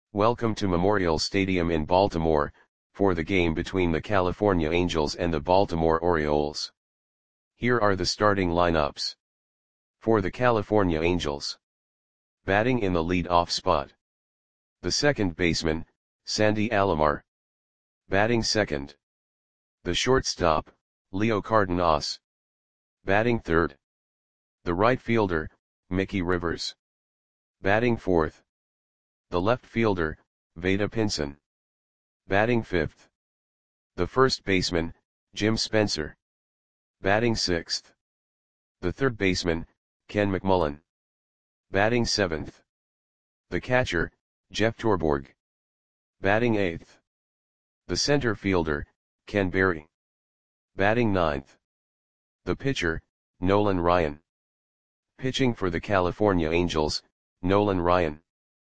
Welcome to Memorial Stadium in Baltimore, for the game between the California Angels and the Baltimore Orioles. Here are the starting lineups. For the California Angels. Batting in the lead-off spot. The second baseman, Sandy Alomar. Batting second. The shortstop, Leo Cardenas. Batting third. The right fielder, Mickey Rivers. Batting fourth. The left fielder, Vada Pinson. Batting fifth. The first baseman, Jim Spencer. Batting sixth. The third baseman, Ken McMullen. Batting seventh. The catcher, Jeff Torborg. Batting eighth. The center fielder, Ken Berry. Batting ninth. The pitcher, Nolan Ryan. Pitching for the California Angels, Nolan Ryan.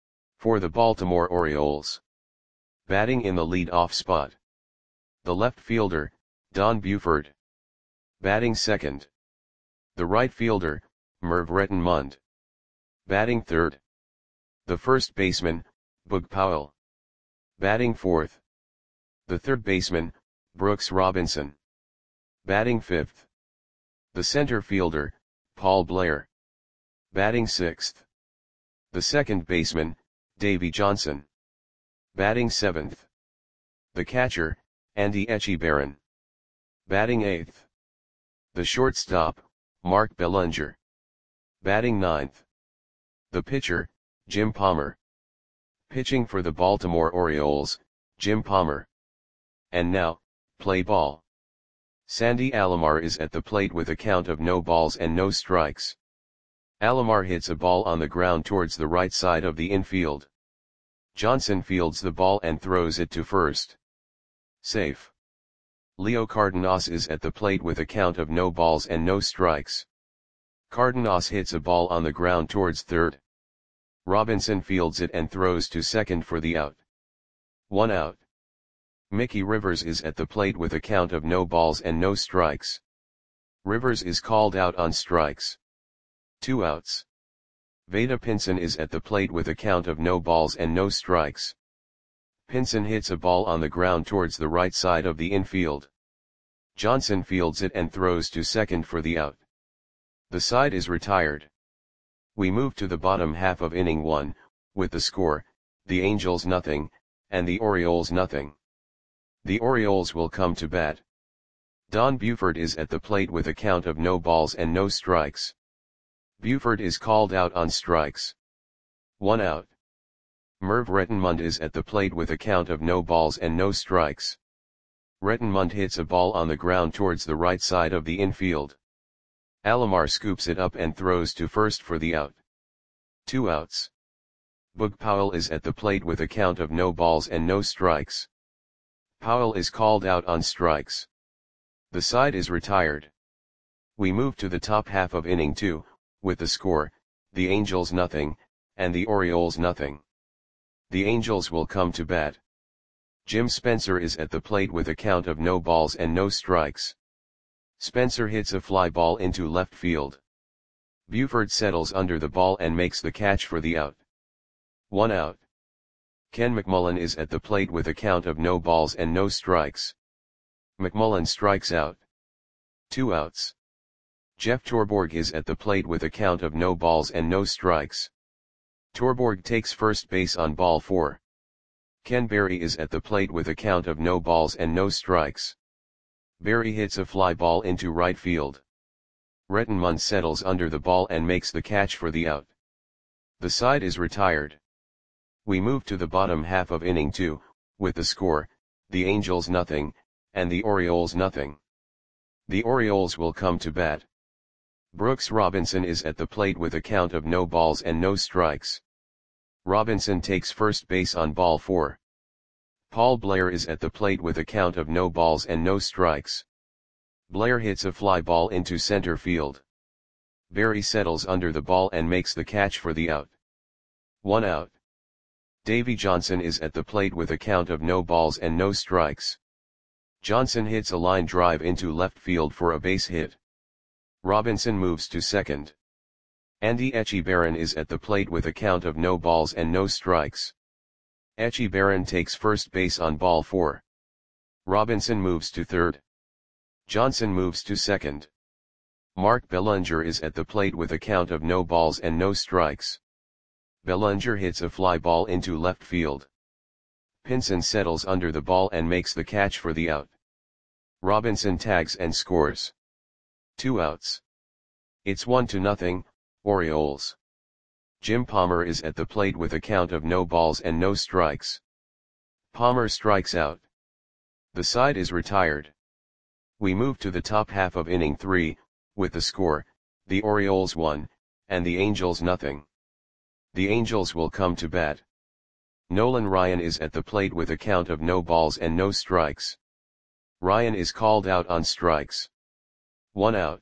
For the Baltimore Orioles. Batting in the lead-off spot. The left fielder, Don Buford. Batting second. The right fielder, Merv Rettenmund. Batting third. The first baseman, Boog Powell. Batting fourth. The third baseman, Brooks Robinson. Batting fifth. The center fielder, Paul Blair. Batting sixth. The second baseman, Davey Johnson. Batting seventh. The catcher, Andy Etchebarren. Batting eighth. The shortstop, Mark Bellinger. Batting ninth. The pitcher, Jim Palmer. Pitching for the Baltimore Orioles, Jim Palmer. And now, play ball. Sandy Alomar is at the plate with a count of no balls and no strikes. Alomar hits a ball on the ground towards the right side of the infield. Johnson fields the ball and throws it to first. Safe. Leo Cardenas is at the plate with a count of no balls and no strikes. Cardenas hits a ball on the ground towards third. Robinson fields it and throws to second for the out. 1 out. Mickey Rivers is at the plate with a count of no balls and no strikes. Rivers is called out on strikes. 2 outs. Vada Pinson is at the plate with a count of no balls and no strikes. Pinson hits a ball on the ground towards the right side of the infield. Johnson fields it and throws to second for the out. The side is retired. We move to the bottom half of inning 1, with the score, the Angels nothing, and the Orioles nothing. The Orioles will come to bat. Don Buford is at the plate with a count of no balls and no strikes. Buford is called out on strikes. 1 out. Merv Rettenmund is at the plate with a count of no balls and no strikes. Rettenmund hits a ball on the ground towards the right side of the infield. Alomar scoops it up and throws to first for the out. 2 outs. Boog Powell is at the plate with a count of no balls and no strikes. Powell is called out on strikes. The side is retired. We move to the top half of inning 2, with the score, the Angels nothing, and the Orioles nothing. The Angels will come to bat. Jim Spencer is at the plate with a count of no balls and no strikes. Spencer hits a fly ball into left field. Buford settles under the ball and makes the catch for the out. 1 out. Ken McMullen is at the plate with a count of no balls and no strikes. McMullen strikes out. 2 outs. Jeff Torborg is at the plate with a count of no balls and no strikes. Torborg takes first base on ball 4. Ken Berry is at the plate with a count of no balls and no strikes. Berry hits a fly ball into right field. Rettenmund settles under the ball and makes the catch for the out. The side is retired. We move to the bottom half of inning 2, with the score, the Angels nothing, and the Orioles nothing. The Orioles will come to bat. Brooks Robinson is at the plate with a count of no balls and no strikes. Robinson takes first base on ball 4. Paul Blair is at the plate with a count of no balls and no strikes. Blair hits a fly ball into center field. Berry settles under the ball and makes the catch for the out. 1 out. Davey Johnson is at the plate with a count of no balls and no strikes. Johnson hits a line drive into left field for a base hit. Robinson moves to second. Andy Etchebarren is at the plate with a count of no balls and no strikes. Echebarren takes first base on ball 4. Robinson moves to third. Johnson moves to second. Mark Belanger is at the plate with a count of no balls and no strikes. Belanger hits a fly ball into left field. Pinson settles under the ball and makes the catch for the out. Robinson tags and scores. 2 outs. It's 1-0, Orioles. Jim Palmer is at the plate with a count of no balls and no strikes. Palmer strikes out. The side is retired. We move to the top half of inning 3, with the score, the Orioles 1, and the Angels 0. The Angels will come to bat. Nolan Ryan is at the plate with a count of no balls and no strikes. Ryan is called out on strikes. 1 out.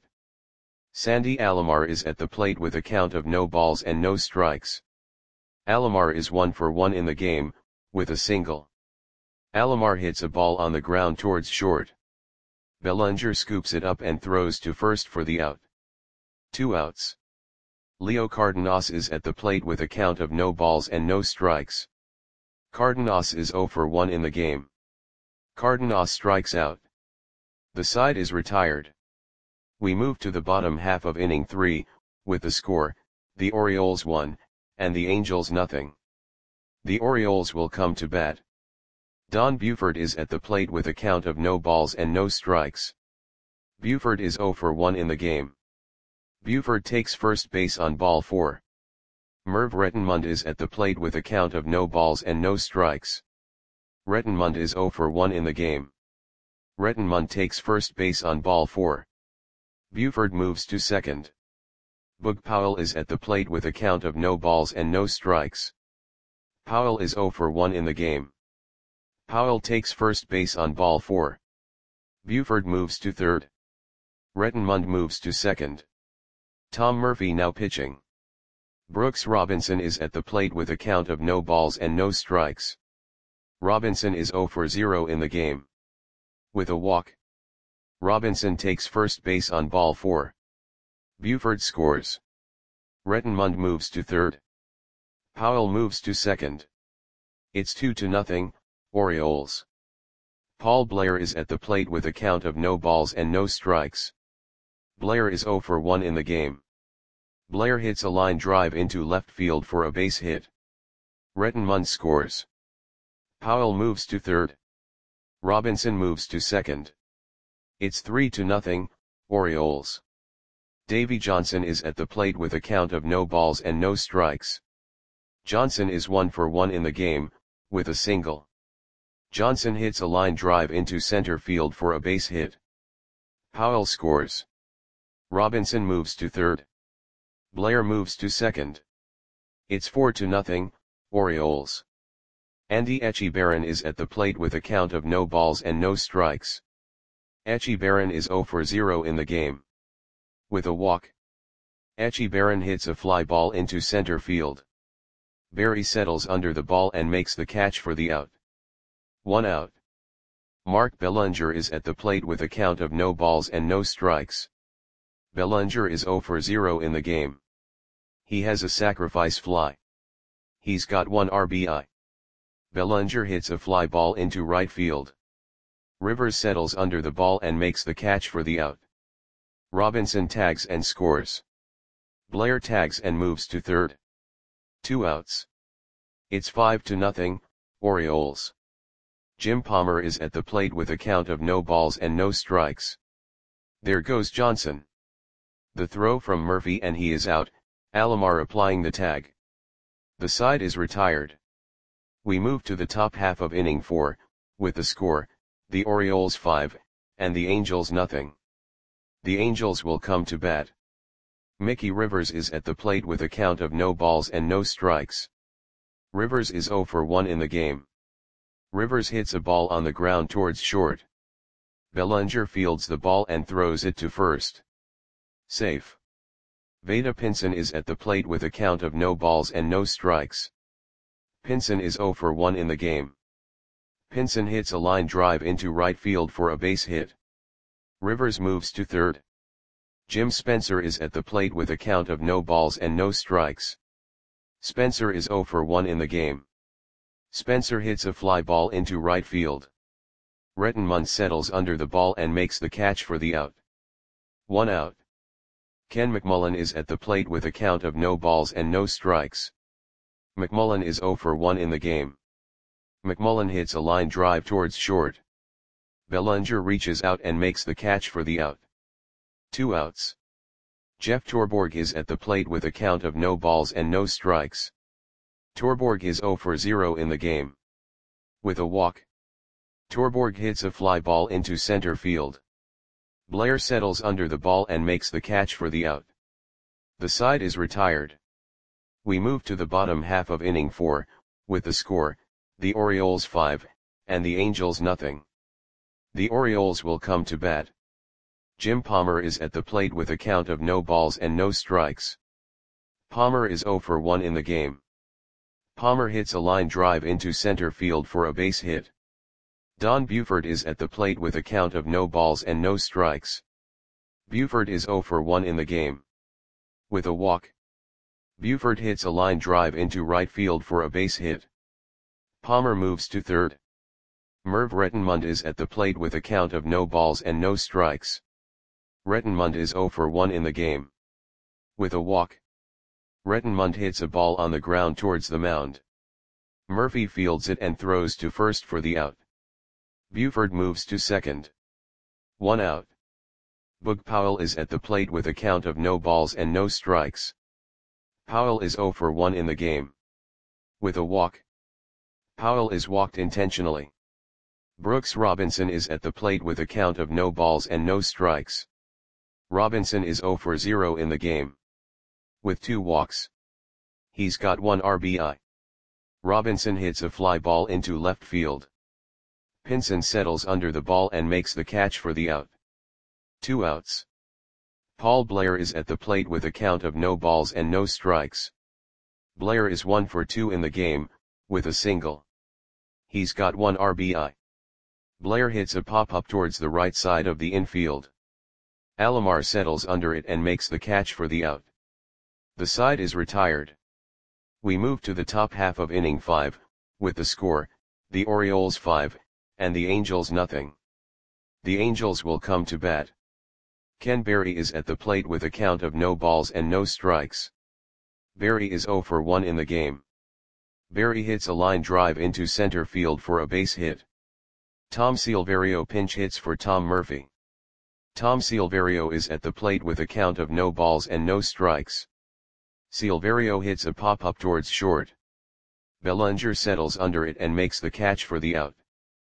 Sandy Alomar is at the plate with a count of no balls and no strikes. Alomar is 1 for 1 in the game, with a single. Alomar hits a ball on the ground towards short. Belanger scoops it up and throws to first for the out. 2 outs. Leo Cardenas is at the plate with a count of no balls and no strikes. Cardenas is 0 for 1 in the game. Cardenas strikes out. The side is retired. We move to the bottom half of inning 3, with the score, the Orioles 1, and the Angels 0. The Orioles will come to bat. Don Buford is at the plate with a count of no balls and no strikes. Buford is 0 for 1 in the game. Buford takes first base on ball 4. Merv Rettenmund is at the plate with a count of no balls and no strikes. Rettenmund is 0 for 1 in the game. Rettenmund takes first base on ball 4. Buford moves to second. Boog Powell is at the plate with a count of no balls and no strikes. Powell is 0 for 1 in the game. Powell takes first base on ball 4. Buford moves to third. Rettenmund moves to second. Tom Murphy now pitching. Brooks Robinson is at the plate with a count of no balls and no strikes. Robinson is 0 for 0 in the game. With a walk. Robinson takes first base on ball 4. Buford scores. Rettenmund moves to third. Powell moves to second. It's 2-0, Orioles. Paul Blair is at the plate with a count of no balls and no strikes. Blair is 0 for 1 in the game. Blair hits a line drive into left field for a base hit. Rettenmund scores. Powell moves to third. Robinson moves to second. It's 3-0, Orioles. Davy Johnson is at the plate with a count of no balls and no strikes. Johnson is 1 for 1 in the game, with a single. Johnson hits a line drive into center field for a base hit. Powell scores. Robinson moves to third. Blair moves to second. It's 4-0, Orioles. Andy Echebarren is at the plate with a count of no balls and no strikes. Echebarren is 0 for 0 in the game. With a walk. Echebarren hits a fly ball into center field. Barry settles under the ball and makes the catch for the out. 1 out. Mark Belanger is at the plate with a count of no balls and no strikes. Belanger is 0 for 0 in the game. He has a sacrifice fly. He's got 1 RBI. Belanger hits a fly ball into right field. Rivers settles under the ball and makes the catch for the out. Robinson tags and scores. Blair tags and moves to third. 2 outs. It's 5-0, Orioles. Jim Palmer is at the plate with a count of no balls and no strikes. There goes Johnson. The throw from Murphy and he is out, Alomar applying the tag. The side is retired. We move to the top half of inning 4, with the score, the Orioles 5, and the Angels 0. The Angels will come to bat. Mickey Rivers is at the plate with a count of no balls and no strikes. Rivers is 0 for 1 in the game. Rivers hits a ball on the ground towards short. Belanger fields the ball and throws it to first. Safe. Vada Pinson is at the plate with a count of no balls and no strikes. Pinson is 0 for 1 in the game. Pinson hits a line drive into right field for a base hit. Rivers moves to third. Jim Spencer is at the plate with a count of no balls and no strikes. Spencer is 0 for 1 in the game. Spencer hits a fly ball into right field. Rettenmund settles under the ball and makes the catch for the out. 1 out. Ken McMullen is at the plate with a count of no balls and no strikes. McMullen is 0 for 1 in the game. McMullen hits a line drive towards short. Bellinger reaches out and makes the catch for the out. 2 outs. Jeff Torborg is at the plate with a count of no balls and no strikes. Torborg is 0 for 0 in the game. With a walk, Torborg hits a fly ball into center field. Blair settles under the ball and makes the catch for the out. The side is retired. We move to the bottom half of inning 4, with the score, the Orioles 5, and the Angels nothing. The Orioles will come to bat. Jim Palmer is at the plate with a count of no balls and no strikes. Palmer is 0 for 1 in the game. Palmer hits a line drive into center field for a base hit. Don Buford is at the plate with a count of no balls and no strikes. Buford is 0 for 1 in the game. With a walk, Buford hits a line drive into right field for a base hit. Palmer moves to third. Merv Rettenmund is at the plate with a count of no balls and no strikes. Rettenmund is 0 for 1 in the game. With a walk, Rettenmund hits a ball on the ground towards the mound. Murphy fields it and throws to first for the out. Buford moves to second. 1 out. Boog Powell is at the plate with a count of no balls and no strikes. Powell is 0 for 1 in the game. With a walk, Powell is walked intentionally. Brooks Robinson is at the plate with a count of no balls and no strikes. Robinson is 0 for 0 in the game. With 2 walks, he's got 1 RBI. Robinson hits a fly ball into left field. Pinson settles under the ball and makes the catch for the out. 2 outs. Paul Blair is at the plate with a count of no balls and no strikes. Blair is 1 for 2 in the game, with a single. He's got 1 RBI. Blair hits a pop-up towards the right side of the infield. Alomar settles under it and makes the catch for the out. The side is retired. We move to the top half of inning 5, with the score, the Orioles 5, and the Angels nothing. The Angels will come to bat. Ken Berry is at the plate with a count of no balls and no strikes. Berry is 0 for 1 in the game. Berry hits a line drive into center field for a base hit. Tom Silverio pinch hits for Tom Murphy. Tom Silverio is at the plate with a count of no balls and no strikes. Silverio hits a pop-up towards short. Bellinger settles under it and makes the catch for the out.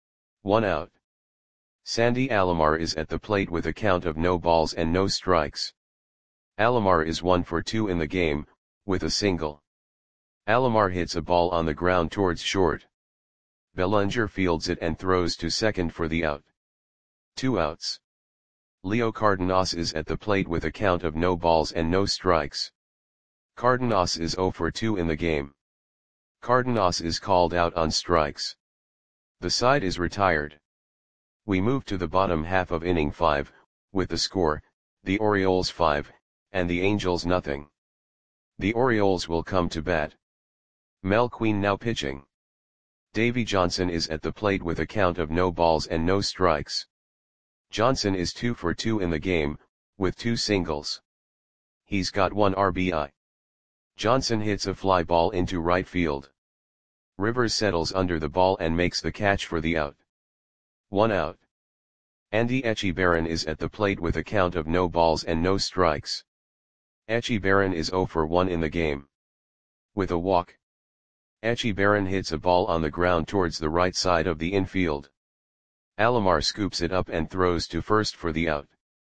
1 out. Sandy Alomar is at the plate with a count of no balls and no strikes. Alomar is 1 for 2 in the game, with a single. Alomar hits a ball on the ground towards short. Bellinger fields it and throws to second for the out. 2 outs. Leo Cardenas is at the plate with a count of no balls and no strikes. Cardenas is 0 for 2 in the game. Cardenas is called out on strikes. The side is retired. We move to the bottom half of inning 5, with the score, the Orioles 5, and the Angels nothing. The Orioles will come to bat. Mel Queen now pitching. Davy Johnson is at the plate with a count of no balls and no strikes. Johnson is 2 for 2 in the game, with 2 singles. He's got 1 RBI. Johnson hits a fly ball into right field. Rivers settles under the ball and makes the catch for the out. 1 out. Andy Echebarren is at the plate with a count of no balls and no strikes. Echebarren is 0 for 1 in the game. With a walk, Echebarren hits a ball on the ground towards the right side of the infield. Alomar scoops it up and throws to first for the out.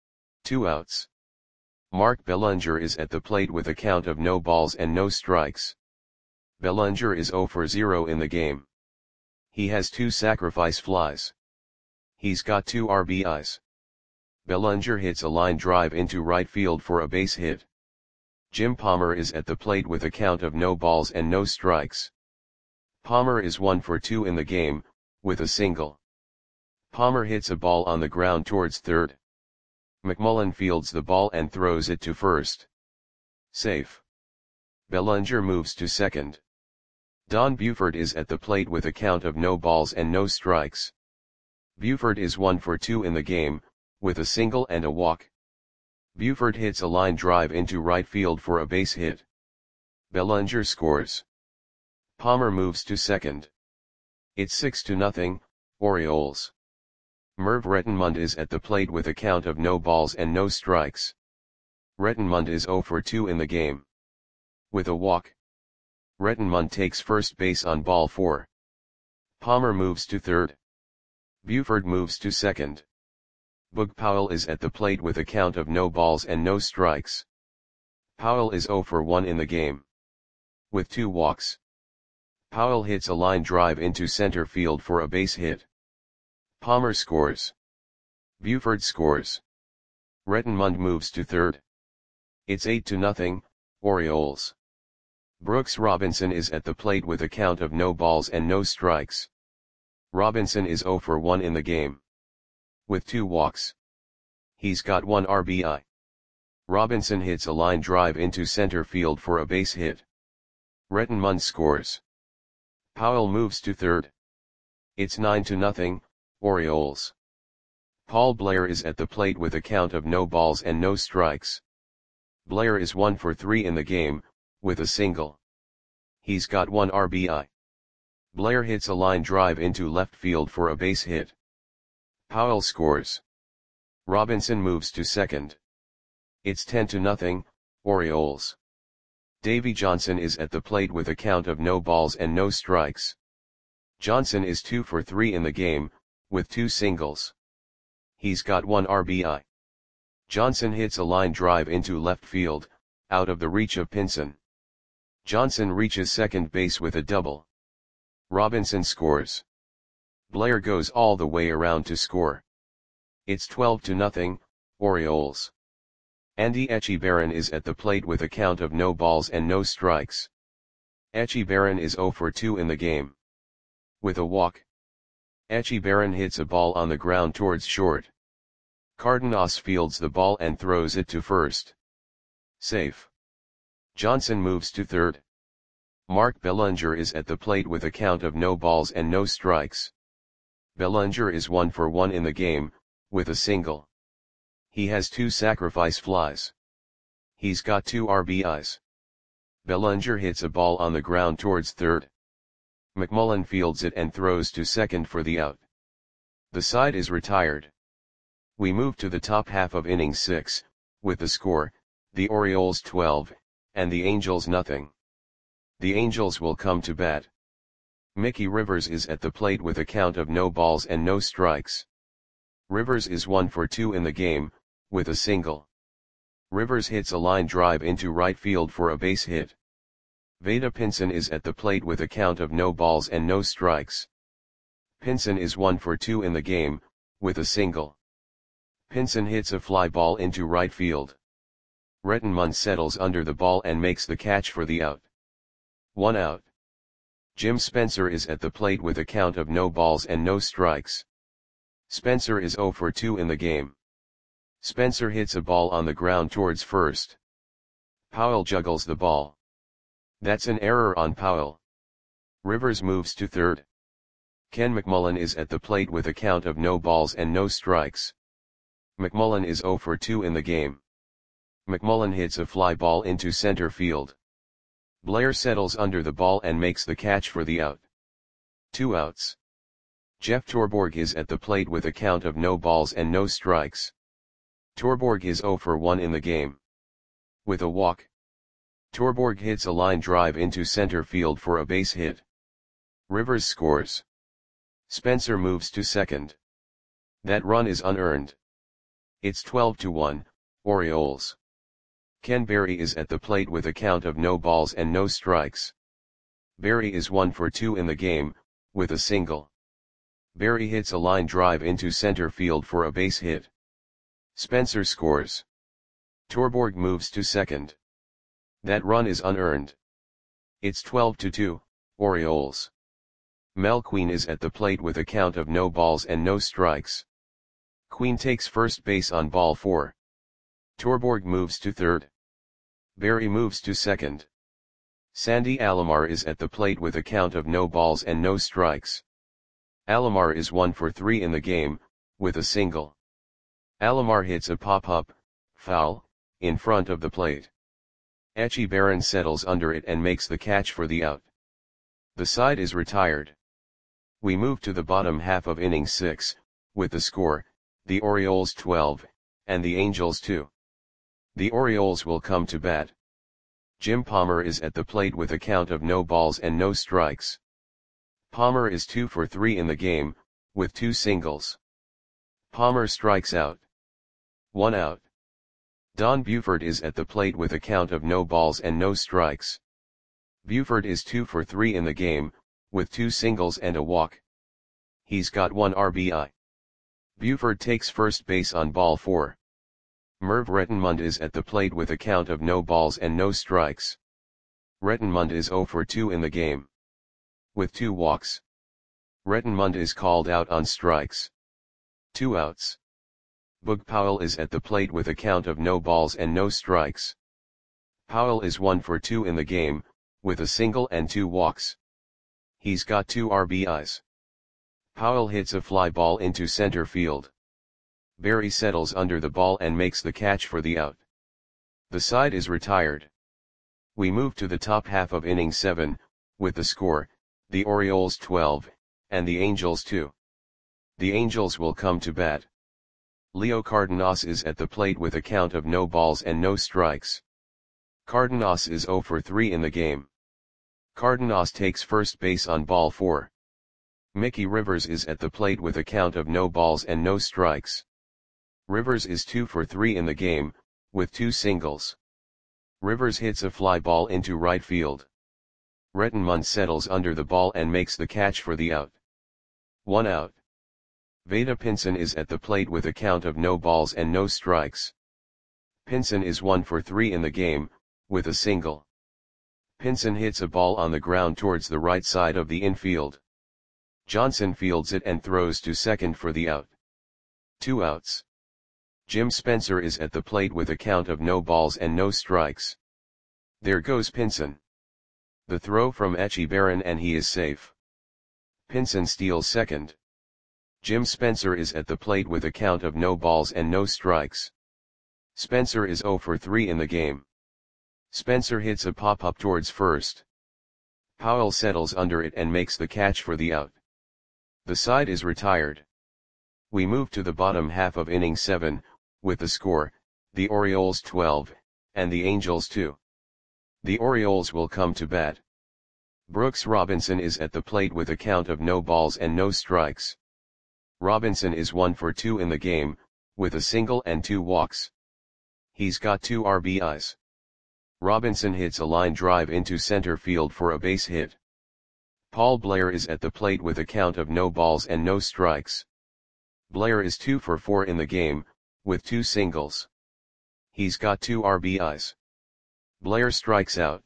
2 outs. Mark Bellinger is at the plate with a count of no balls and no strikes. Bellinger is 0 for 0 in the game. He has 2 sacrifice flies. He's got 2 RBIs. Bellinger hits a line drive into right field for a base hit. Jim Palmer is at the plate with a count of no balls and no strikes. Palmer is 1 for 2 in the game, with a single. Palmer hits a ball on the ground towards third. McMullen fields the ball and throws it to first. Safe. Bellinger moves to second. Don Buford is at the plate with a count of no balls and no strikes. Buford is 1 for 2 in the game, with a single and a walk. Buford hits a line drive into right field for a base hit. Bellinger scores. Palmer moves to second. It's 6-0, Orioles. Merv Rettenmund is at the plate with a count of no balls and no strikes. Rettenmund is 0 for 2 in the game. With a walk. Rettenmund takes first base on ball 4. Palmer moves to third. Buford moves to second. Boog Powell is at the plate with a count of no balls and no strikes. Powell is 0 for 1 in the game. With 2 walks. Powell hits a line drive into center field for a base hit. Palmer scores. Buford scores. Rettenmund moves to third. It's 8-0, Orioles. Brooks Robinson is at the plate with a count of no balls and no strikes. Robinson is 0 for 1 in the game. With 2 walks. He's got 1 RBI. Robinson hits a line drive into center field for a base hit. Rettenmund scores. Powell moves to third. It's 9-0, Orioles. Paul Blair is at the plate with a count of no balls and no strikes. Blair is 1 for 3 in the game, with a single. He's got 1 RBI. Blair hits a line drive into left field for a base hit. Powell scores. Robinson moves to second. It's 10-0, Orioles. Davy Johnson is at the plate with a count of no balls and no strikes. Johnson is 2 for 3 in the game, with 2 singles. He's got 1 RBI. Johnson hits a line drive into left field, out of the reach of Pinson. Johnson reaches second base with a double. Robinson scores. Blair goes all the way around to score. It's 12-0, Orioles. Andy Etchebarren is at the plate with a count of no balls and no strikes. Etchebarren is 0 for 2 in the game. With a walk. Etchebarren hits a ball on the ground towards short. Cardenas fields the ball and throws it to first. Safe. Johnson moves to third. Mark Bellinger is at the plate with a count of no balls and no strikes. Bellinger is 1 for 1 in the game, with a single. He has 2 sacrifice flies. He's got 2 RBIs. Bellinger hits a ball on the ground towards third. McMullen fields it and throws to second for the out. The side is retired. We move to the top half of inning 6, with the score, the Orioles 12, and the Angels nothing. The Angels will come to bat. Mickey Rivers is at the plate with a count of no balls and no strikes. Rivers is 1 for 2 in the game, with a single. Rivers hits a line drive into right field for a base hit. Vada Pinson is at the plate with a count of no balls and no strikes. Pinson is 1 for 2 in the game, with a single. Pinson hits a fly ball into right field. Rettenmund settles under the ball and makes the catch for the out. 1 out. Jim Spencer is at the plate with a count of no balls and no strikes. Spencer is 0 for 2 in the game. Spencer hits a ball on the ground towards first. Powell juggles the ball. That's an error on Powell. Rivers moves to third. Ken McMullen is at the plate with a count of no balls and no strikes. McMullen is 0 for 2 in the game. McMullen hits a fly ball into center field. Blair settles under the ball and makes the catch for the out. 2 outs. Jeff Torborg is at the plate with a count of no balls and no strikes. Torborg is 0 for 1 in the game. With a walk. Torborg hits a line drive into center field for a base hit. Rivers scores. Spencer moves to second. That run is unearned. It's 12-1, Orioles. Ken Berry is at the plate with a count of no balls and no strikes. Berry is 1 for 2 in the game, with a single. Berry hits a line drive into center field for a base hit. Spencer scores. Torborg moves to second. That run is unearned. It's 12-2, Orioles. Mel Queen is at the plate with a count of no balls and no strikes. Queen takes first base on ball 4. Torborg moves to third. Berry moves to second. Sandy Alomar is at the plate with a count of no balls and no strikes. Alomar is 1 for 3 in the game, with a single. Alomar hits a pop-up, foul, in front of the plate. Echebarren settles under it and makes the catch for the out. The side is retired. We move to the bottom half of inning 6, with the score, the Orioles 12, and the Angels 2. The Orioles will come to bat. Jim Palmer is at the plate with a count of no balls and no strikes. Palmer is 2 for 3 in the game, with 2 singles. Palmer strikes out. 1 out. Don Buford is at the plate with a count of no balls and no strikes. Buford is 2 for 3 in the game, with 2 singles and a walk. He's got 1 RBI. Buford takes first base on ball 4. Merv Rettenmund is at the plate with a count of no balls and no strikes. Rettenmund is 0 for 2 in the game, with 2 walks. Rettenmund is called out on strikes. 2 outs. Boog Powell is at the plate with a count of no balls and no strikes. Powell is 1 for 2 in the game, with a single and 2 walks. He's got 2 RBIs. Powell hits a fly ball into center field. Berry settles under the ball and makes the catch for the out. The side is retired. We move to the top half of inning 7, with the score, the Orioles 12, and the Angels 2. The Angels will come to bat. Leo Cardenas is at the plate with a count of no balls and no strikes. Cardenas is 0 for 3 in the game. Cardenas takes first base on ball 4. Mickey Rivers is at the plate with a count of no balls and no strikes. Rivers is 2 for 3 in the game, with 2 singles. Rivers hits a fly ball into right field. Rettenmund settles under the ball and makes the catch for the out. 1 out. Vada Pinson is at the plate with a count of no balls and no strikes. Pinson is 1 for 3 in the game, with a single. Pinson hits a ball on the ground towards the right side of the infield. Johnson fields it and throws to second for the out. 2 outs. Jim Spencer is at the plate with a count of no balls and no strikes. There goes Pinson. The throw from Echebarren and he is safe. Pinson steals second. Jim Spencer is at the plate with a count of no balls and no strikes. Spencer is 0 for 3 in the game. Spencer hits a pop-up towards first. Powell settles under it and makes the catch for the out. The side is retired. We move to the bottom half of inning 7, with the score, the Orioles 12, and the Angels 2. The Orioles will come to bat. Brooks Robinson is at the plate with a count of no balls and no strikes. Robinson is 1 for 2 in the game, with a single and 2 walks. He's got 2 RBIs. Robinson hits a line drive into center field for a base hit. Paul Blair is at the plate with a count of no balls and no strikes. Blair is 2 for 4 in the game, with 2 singles. He's got 2 RBIs. Blair strikes out.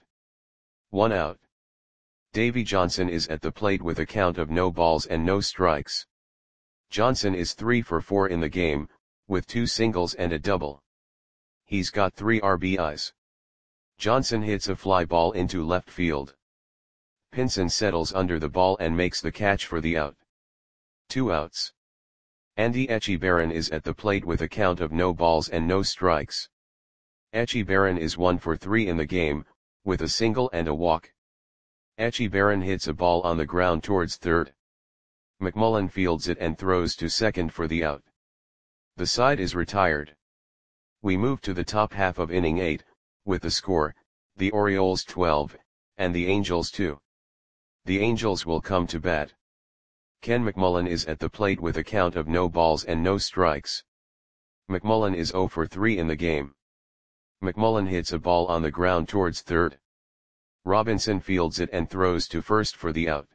1 out. Davy Johnson is at the plate with a count of no balls and no strikes. Johnson is 3 for 4 in the game, with 2 singles and a double. He's got 3 RBIs. Johnson hits a fly ball into left field. Pinson settles under the ball and makes the catch for the out. 2 outs. Andy Echebarren is at the plate with a count of no balls and no strikes. Echebarren is 1 for 3 in the game, with a single and a walk. Echebarren hits a ball on the ground towards third. McMullen fields it and throws to second for the out. The side is retired. We move to the top half of inning 8, with the score, the Orioles 12, and the Angels 2. The Angels will come to bat. Ken McMullen is at the plate with a count of no balls and no strikes. McMullen is 0 for 3 in the game. McMullen hits a ball on the ground towards third. Robinson fields it and throws to first for the out.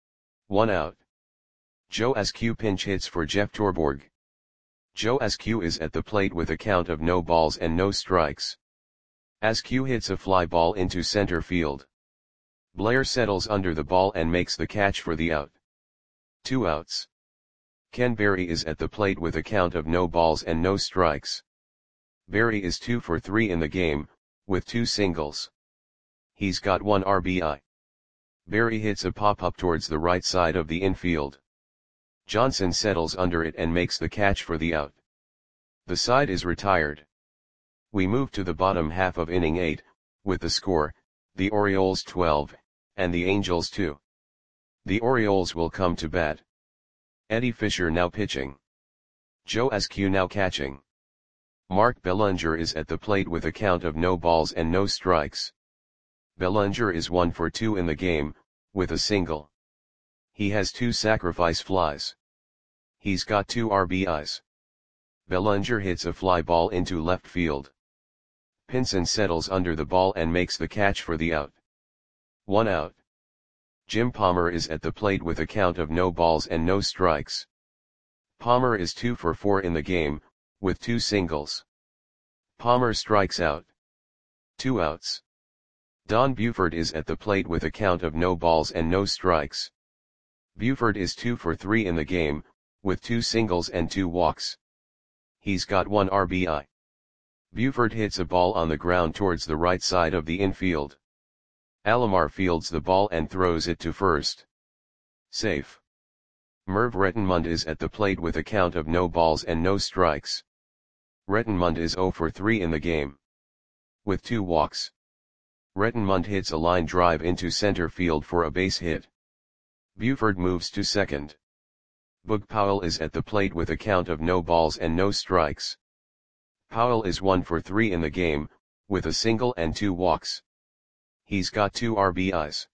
1 out. Joe Askew pinch hits for Jeff Torborg. Joe Askew is at the plate with a count of no balls and no strikes. Askew hits a fly ball into center field. Blair settles under the ball and makes the catch for the out. 2 outs. Ken Berry is at the plate with a count of no balls and no strikes. Berry is 2 for 3 in the game, with 2 singles. He's got 1 RBI. Barry hits a pop-up towards the right side of the infield. Johnson settles under it and makes the catch for the out. The side is retired. We move to the bottom half of inning 8, with the score, the Orioles 12, and the Angels 2. The Orioles will come to bat. Eddie Fisher now pitching. Joe Askew now catching. Mark Bellinger is at the plate with a count of no balls and no strikes. Bellinger is 1 for 2 in the game, with a single. He has 2 sacrifice flies. He's got 2 RBIs. Bellinger hits a fly ball into left field. Pinson settles under the ball and makes the catch for the out. 1 out. Jim Palmer is at the plate with a count of no balls and no strikes. Palmer is 2 for 4 in the game, with 2 singles. Palmer strikes out. 2 outs. Don Buford is at the plate with a count of no balls and no strikes. Buford is 2 for 3 in the game, with 2 singles and 2 walks. He's got 1 RBI. Buford hits a ball on the ground towards the right side of the infield. Alomar fields the ball and throws it to first. Safe. Merv Rettenmund is at the plate with a count of no balls and no strikes. Rettenmund is 0 for 3 in the game, with 2 walks. Rettenmund hits a line drive into center field for a base hit. Buford moves to second. Boog Powell is at the plate with a count of no balls and no strikes. Powell is 1 for 3 in the game, with a single and 2 walks. He's got 2 RBIs.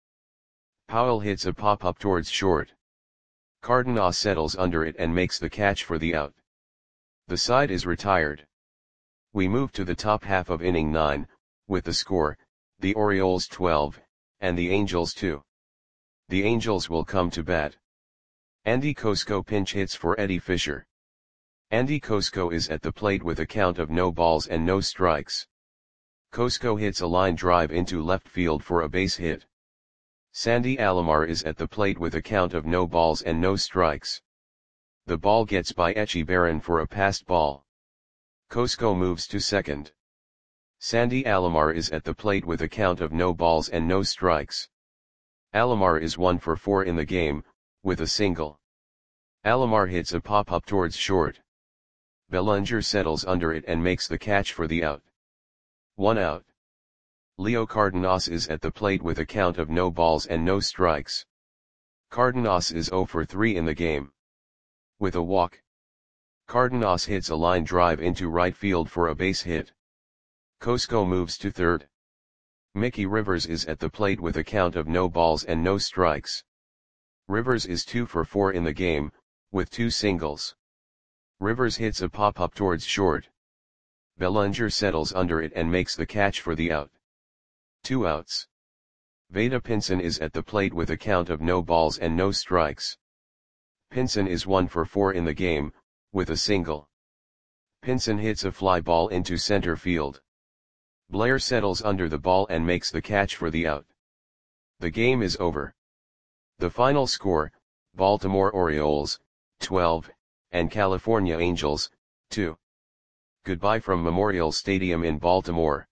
Powell hits a pop-up towards short. Cardenas settles under it and makes the catch for the out. The side is retired. We move to the top half of inning 9, with the score, the Orioles 12, and the Angels 2. The Angels will come to bat. Andy Kosko pinch hits for Eddie Fisher. Andy Kosko is at the plate with a count of no balls and no strikes. Kosko hits a line drive into left field for a base hit. Sandy Alomar is at the plate with a count of no balls and no strikes. The ball gets by Echebarren for a passed ball. Kosko moves to second. Sandy Alomar is at the plate with a count of no balls and no strikes. Alomar is 1 for 4 in the game, with a single. Alomar hits a pop-up towards short. Bellinger settles under it and makes the catch for the out. 1 out. Leo Cardenas is at the plate with a count of no balls and no strikes. Cardenas is 0 for 3 in the game, with a walk. Cardenas hits a line drive into right field for a base hit. Kosko moves to third. Mickey Rivers is at the plate with a count of no balls and no strikes. Rivers is 2 for 4 in the game, with 2 singles. Rivers hits a pop-up towards short. Bellinger settles under it and makes the catch for the out. 2 outs. Vada Pinson is at the plate with a count of no balls and no strikes. Pinson is 1 for 4 in the game, with a single. Pinson hits a fly ball into center field. Blair settles under the ball and makes the catch for the out. The game is over. The final score, Baltimore Orioles, 12, and California Angels, 2. Goodbye from Memorial Stadium in Baltimore.